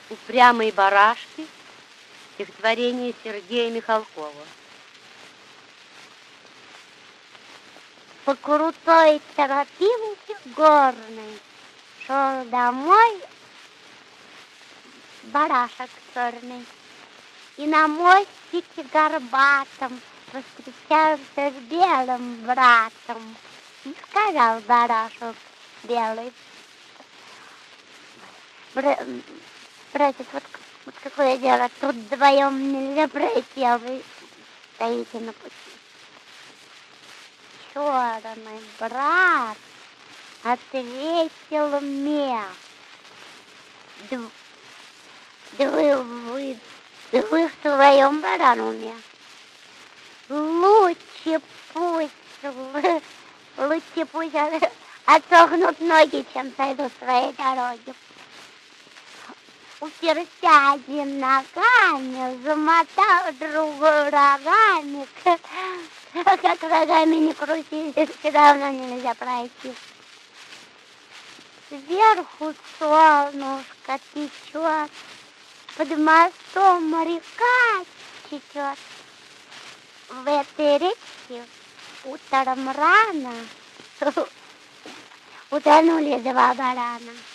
Упрямые барашки. Стихотворение Сергея Михалкова. По крутой тропинке горной шел домой барашек черный. И на мостике горбатом повстречался с белым братом. И сказал барашек белый: братец, вот какое дело, тут вдвоем нельзя пройти, а вы стоите на пути. Черный брат ответил мне: да вы в своем барануме. Лучше пусть отсохнут ноги, чем сойдут своей дороги. Уперся один ногами, замотал другой рогами. Как рогами не крути, все равно нельзя пройти. Сверху солнышко течет, под мостом река течет. В этой речке утром рано утонули два барана.